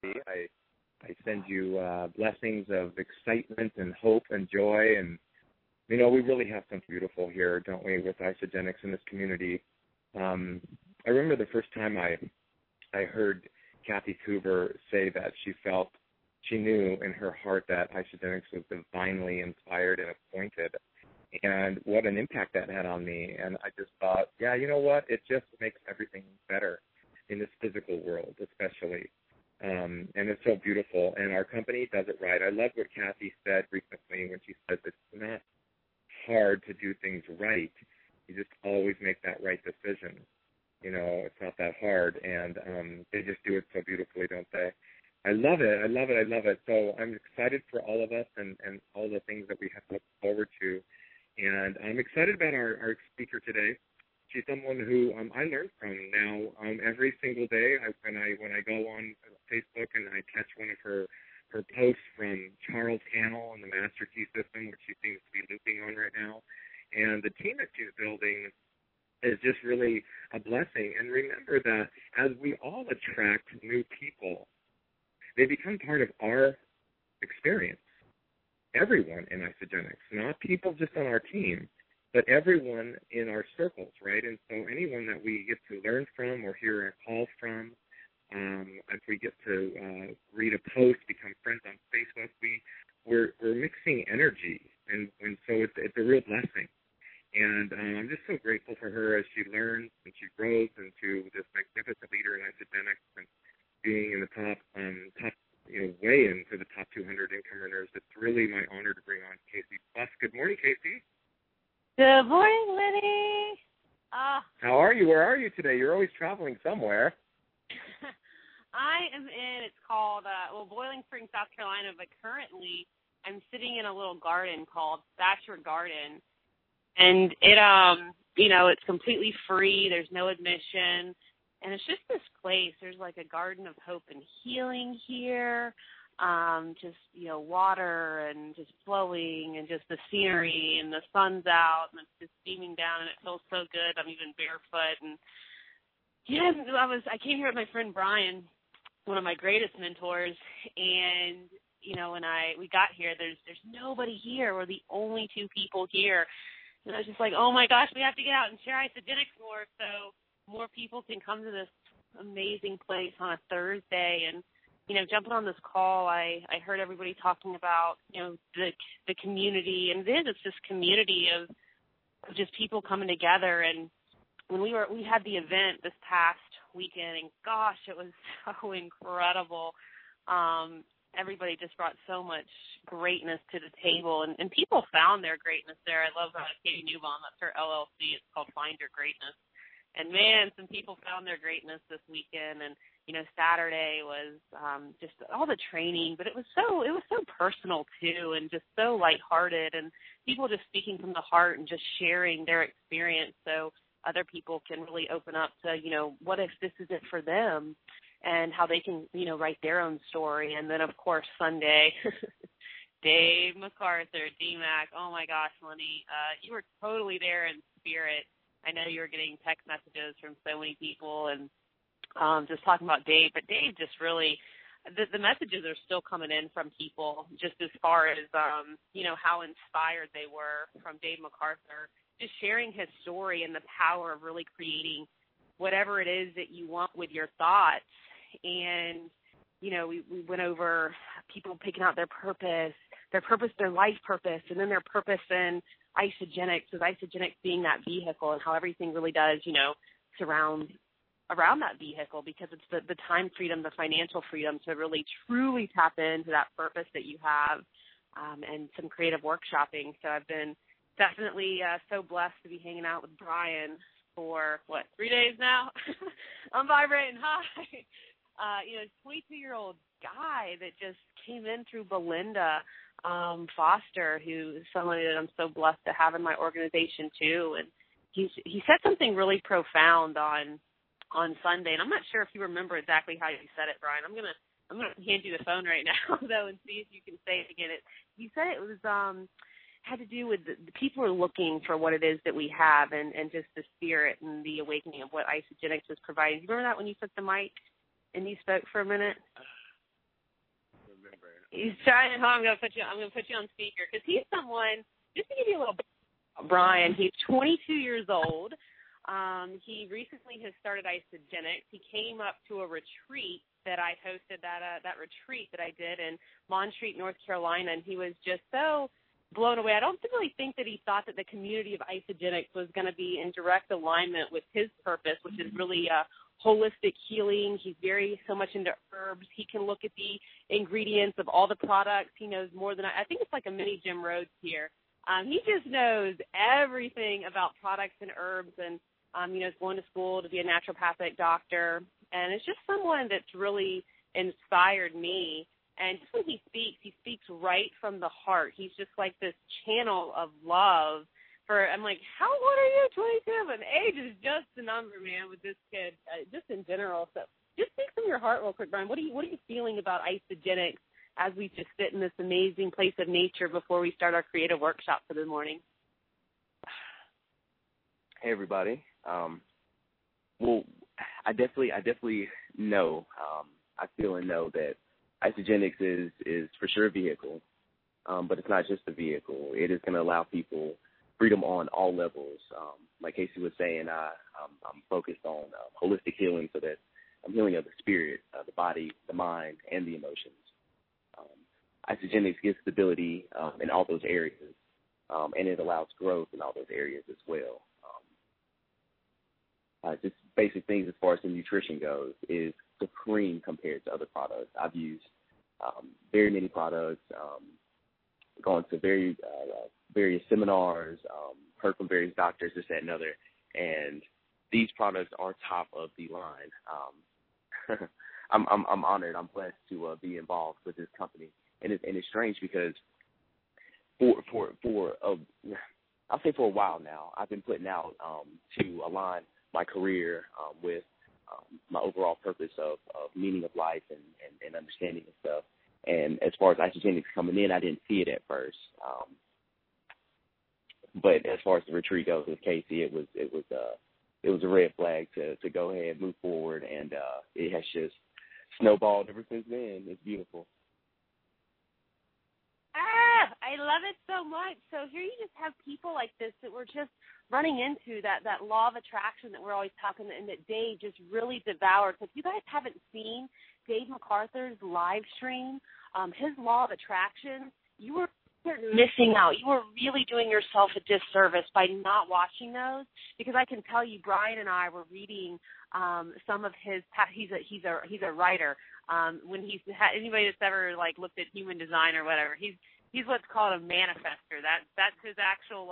I send you blessings of excitement and hope and joy. And, you know, we really have something beautiful here, don't we, with Isagenix in this community. I remember the first time I heard Kathy Coover say that she knew in her heart that Isagenix was divinely inspired and appointed, and what an impact that had on me. And I just thought, yeah, you know what? It just makes everything better in this physical world, especially. And it's so beautiful. And our company does it right. I love what Kathy said recently when she said it's not hard to do things right. You just always make that right decision. You know, it's not that hard. And they just do it so beautifully, don't they? I love it. I love it. I love it. So I'm excited for all of us and all the things that we have to look forward to. And I'm excited about our speaker today. She's someone who I learn from now every single day. When I go on Facebook and I catch one of her posts from Charles Cannell and the Master Key System, which she seems to be looping on right now. And the team that she's building is just really a blessing. And remember that as we all attract new people, they become part of our experience. Everyone in Isagenix, not people just on our team, but everyone in our circles, right? And so anyone that we get to learn from or hear a call from, if we get to read a post, become friends on Facebook, we're mixing energy, and so it's a real blessing. And I'm just so grateful for her as she learns and she grows into this magnificent leader in Isagenix and being in the top, way into the top 200 income earners. It's really my honor to bring on Casey Plus. Good morning, Casey. Good morning, Lenny. How are you? Where are you today? You're always traveling somewhere. I am it's called, Boiling Spring, South Carolina, but currently I'm sitting in a little garden called Thatcher Garden. And it, it's completely free. There's no admission. And it's just this place. There's like a garden of hope and healing here. Water and just flowing and just the scenery and the sun's out and it's just beaming down and it feels so good. I'm even barefoot. And yeah, I came here with my friend Brian, one of my greatest mentors. And, when we got here, there's nobody here. We're the only two people here. And I was just like, oh my gosh, we have to get out and share Isagenix more so more people can come to this amazing place on a Thursday. And, jumping on this call, I heard everybody talking about, the community. And it's this community of just people coming together. And when we had the event this past weekend, and gosh, it was so incredible. Everybody just brought so much greatness to the table, and people found their greatness there. I love Katie Newbaum, that's her LLC. It's called Find Your Greatness. And, man, some people found their greatness this weekend. And, Saturday was just all the training, but it was so personal, too, and just so lighthearted, and people just speaking from the heart and just sharing their experience so other people can really open up to, what if this isn't for them and how they can, write their own story. And then, of course, Sunday, Dave MacArthur, DMAC, oh, my gosh, Lenny, you were totally there in spirit. I know you were getting text messages from so many people and just talking about Dave. But Dave just really, the messages are still coming in from people just as far as, how inspired they were from Dave MacArthur, just sharing his story and the power of really creating whatever it is that you want with your thoughts. And, we went over people picking out their purpose, their life purpose, and then their purpose in Isagenix, with Isagenix being that vehicle and how everything really does, surround around that vehicle, because it's the time freedom, the financial freedom to really truly tap into that purpose that you have, and some creative workshopping. So I've been definitely so blessed to be hanging out with Brian for, 3 days now? I'm vibrating high. 22-year-old guy that just came in through Belinda Foster, who is someone that I'm so blessed to have in my organization too. And he said something really profound on Sunday, and I'm not sure if you remember exactly how you said it, Brian. I'm gonna hand you the phone right now though and see if you can say it again. You said it was had to do with the people are looking for what it is that we have, and just the spirit and the awakening of what Isagenix is providing. Do you remember that when you took the mic and you spoke for a minute? He's trying. I'm going to put you on speaker because he's someone. Just to give you a little bit about Brian, he's 22 years old. He recently has started Isagenix. He came up to a retreat that I hosted, that retreat that I did in Montreat, North Carolina, and he was just so blown away. I don't really think that he thought that the community of Isagenix was going to be in direct alignment with his purpose, which is really holistic healing. He's so much into herbs. He can look at the ingredients of all the products. He knows more than I think it's like a mini Jim Rhodes here. He just knows everything about products and herbs, and he's going to school to be a naturopathic doctor. And it's just someone that's really inspired me. And just when he speaks right from the heart. He's just like this channel of love. I'm like, how old are you? 27. Age is just a number, man, with this kid, just in general. So just speak from your heart real quick, Brian. What are you feeling about Isagenix as we just sit in this amazing place of nature before we start our creative workshop for the morning? Hey, everybody. Well, I definitely know. I feel and know that Isagenix is for sure a vehicle, but it's not just a vehicle. It is going to allow people freedom on all levels. Like Casey was saying, I'm focused on holistic healing, so that I'm healing of the spirit, the body, the mind, and the emotions. Isagenix gives stability in all those areas, and it allows growth in all those areas as well. Just basic things as far as the nutrition goes is supreme compared to other products. I've used very many products, gone to various seminars, heard from various doctors, this, that, and other, and these products are top of the line. I'm honored. I'm blessed to be involved with this company, and it's strange because I'll say for a while now, I've been putting out to align my career with my overall purpose of meaning of life and understanding and stuff. And as far as Isagenix coming in, I didn't see it at first. But as far as the retreat goes with Casey, it was a red flag to go ahead, move forward, and it has just snowballed ever since then. It's beautiful. I love it so much. So here you just have people like this that we're just running into that law of attraction that we're always talking, and that Dave just really devoured. So if you guys haven't seen Dave MacArthur's live stream, his law of attraction, you were missing out. You were really doing yourself a disservice by not watching those, because I can tell you, Brian and I were reading some of his. He's a writer. When anybody that's ever like looked at human design or whatever, he's what's called a manifester. That's his actual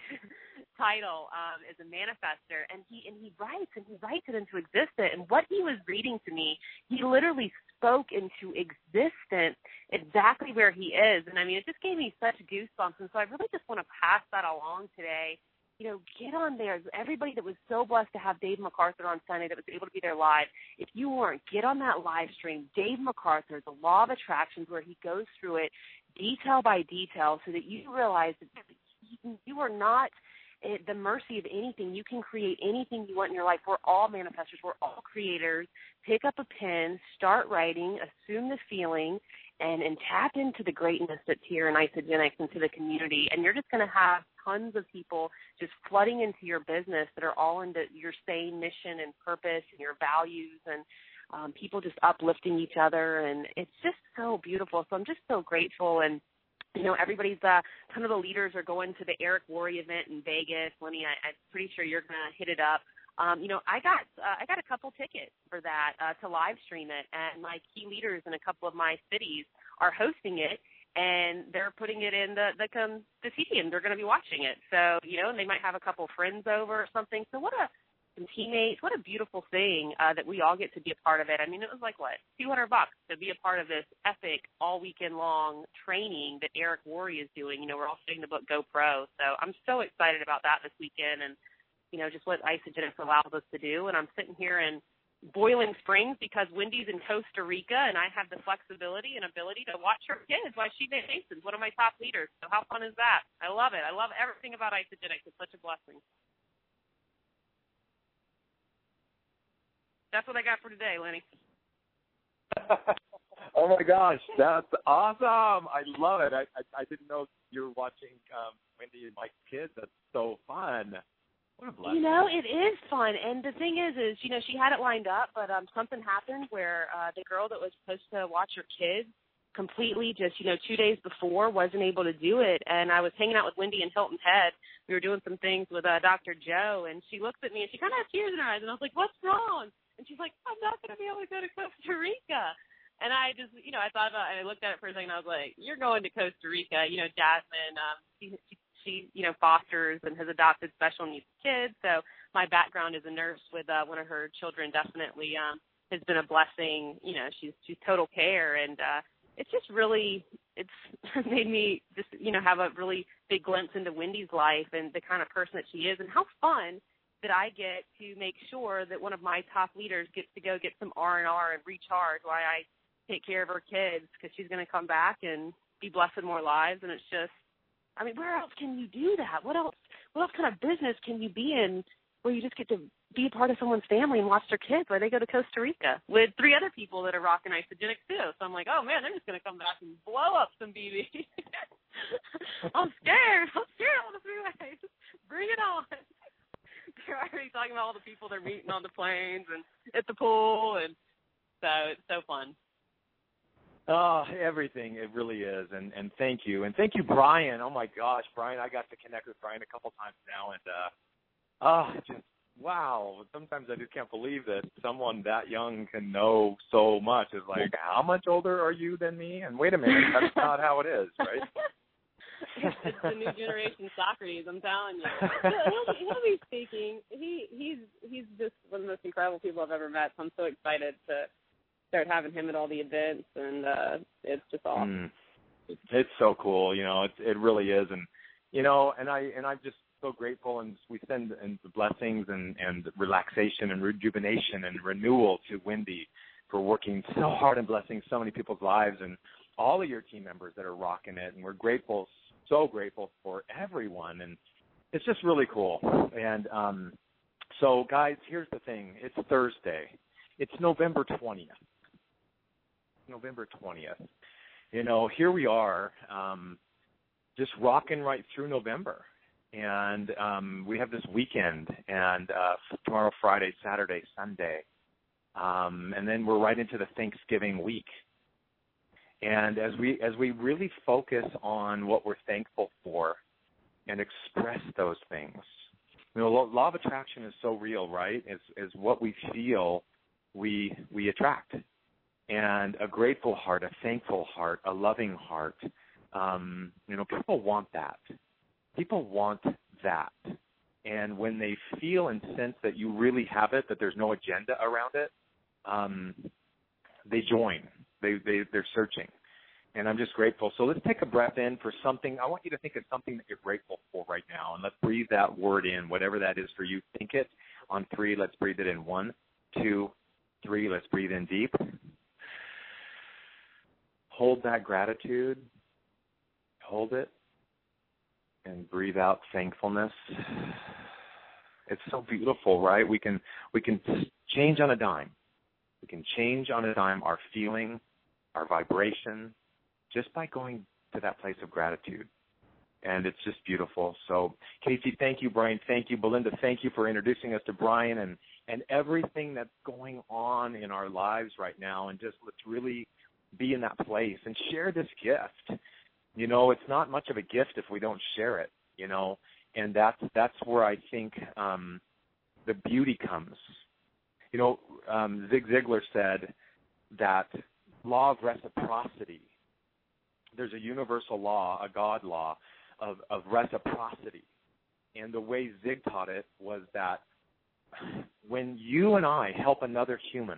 title is a manifester, and he writes it into existence. And what he was reading to me, he literally spoke into existence exactly where he is. And I mean, it just gave me such goosebumps. And so I really just want to pass that along today. Get on there. Everybody that was so blessed to have Dave MacArthur on Sunday that was able to be there live, if you weren't, get on that live stream. Dave MacArthur, the Law of Attractions, where he goes through it detail by detail so that you realize that you are not at the mercy of anything. You can create anything you want in your life. We're all manifestors. We're all creators. Pick up a pen, start writing, assume the feeling, and tap into the greatness that's here in Isagenix, into the community. And you're just going to have tons of people just flooding into your business that are all into your same mission and purpose and your values, and people just uplifting each other. And it's just so beautiful. So I'm just so grateful. And everybody's, ton of the leaders are going to the Eric Worre event in Vegas. Lenny, I'm pretty sure you're going to hit it up. I got a couple tickets for that to live stream it, and my key leaders in a couple of my cities are hosting it, and they're putting it in the CD, and they're going to be watching it. So, and they might have a couple friends over or something. So some teammates, what a beautiful thing that we all get to be a part of it. I mean, it was like, $200 to be a part of this epic all weekend long training that Eric Worre is doing. We're all studying the book GoPro. So I'm so excited about that this weekend, and just what Isagenix allows us to do. And I'm sitting here in Boiling Springs because Wendy's in Costa Rica, and I have the flexibility and ability to watch her kids while she vacations, one of my top leaders. So how fun is that? I love it. I love everything about Isagenix. It's such a blessing. That's what I got for today, Lenny. Oh, Oh my gosh, that's awesome! I love it. I didn't know you were watching Wendy and Mike's kids. That's so fun. What a blessing. It is fun. And the thing is, she had it lined up, but something happened where the girl that was supposed to watch her kids completely just, 2 days before wasn't able to do it. And I was hanging out with Wendy in Hilton Head. We were doing some things with Dr. Joe, and she looked at me, and she kind of had tears in her eyes. And I was like, what's wrong? And she's like, I'm not going to be able to go to Costa Rica. And I just, I thought about it, and I looked at it for a second, and I was like, you're going to Costa Rica. Jasmine, she fosters and has adopted special needs kids. So my background as a nurse with one of her children definitely has been a blessing. She's total care, and it's just really, it's made me just, have a really big glimpse into Wendy's life and the kind of person that she is, and how fun that I get to make sure that one of my top leaders gets to go get some R&R and recharge while I take care of her kids, because she's going to come back and be blessing more lives. And it's just, where else can you do that? What else kind of business can you be in where you just get to be a part of someone's family and watch their kids while they go to Costa Rica with 3 other people that are rocking Isagenix too? So I'm like, oh man, they're just going to come back and blow up some BB. I'm scared on the freeways. Bring it on. They're already talking about all the people they're meeting on the planes and at the pool, and so it's so fun. Oh, everything. It really is. And thank you. And thank you, Brian. Oh, my gosh, Brian. I got to connect with Brian a couple times now. And, just, wow. Sometimes I just can't believe that someone that young can know so much. It's like, how much older are you than me? And wait a minute, that's not how it is, right? It's the new generation Socrates, I'm telling you. He'll be speaking. He's just one of the most incredible people I've ever met. So I'm so excited to start having him at all the events, and it's just awesome. It's so cool, it really is. And and I'm just so grateful, and we send the blessings and relaxation and rejuvenation and renewal to Wendy for working so hard and blessing so many people's lives, and all of your team members that are rocking it. And we're grateful, so grateful for everyone, and it's just really cool. And so guys, here's the thing. It's Thursday. It's November 20th. November 20th. Here we are, just rocking right through November. And we have this weekend, and tomorrow, Friday, Saturday, Sunday. And then we're right into the Thanksgiving week. And as we really focus on what we're thankful for and express those things, law of attraction is so real, right? It's what we feel we attract. And a grateful heart, a thankful heart, a loving heart, people want that. People want that. And when they feel and sense that you really have it, that there's no agenda around it, they join. They're searching. And I'm just grateful. So let's take a breath in for something. I want you to think of something that you're grateful for right now. And let's breathe that word in, whatever that is for you. Think it. On 3, let's breathe it in. 1, 2, 3. Let's breathe in deep. Hold that gratitude. Hold it. And breathe out thankfulness. It's so beautiful, right? We can change on a dime. We can change on a dime our feeling, our vibration, just by going to that place of gratitude. And it's just beautiful. So, Casey, thank you. Brian, thank you. Belinda, thank you for introducing us to Brian and everything that's going on in our lives right now. And just let's really be in that place and share this gift. It's not much of a gift if we don't share it, and that's where I think the beauty comes. Zig Ziglar said that law of reciprocity, there's a universal law, a God law of reciprocity. And the way Zig taught it was that when you and I help another human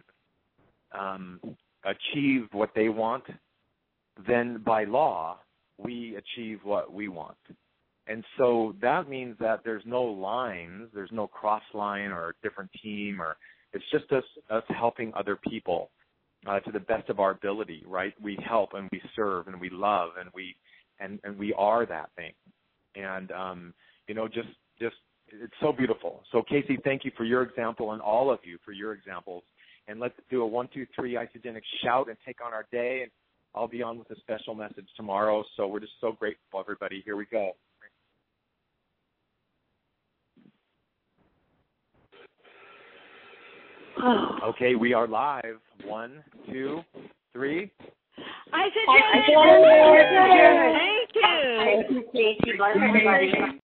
achieve what they want, then by law, we achieve what we want. And so that means that there's no lines, there's no cross line or a different team, or it's just us helping other people to the best of our ability, right? We help and we serve and we love and we are that thing. And just it's so beautiful. So Casey, thank you for your example, and all of you for your examples. And let's do a 1, 2, 3 Isagenix shout and take on our day. And I'll be on with a special message tomorrow. So we're just so grateful, everybody. Here we go. Okay, we are live. 1, 2, 3. Thank you. Thank you, Stacy. Bless everybody.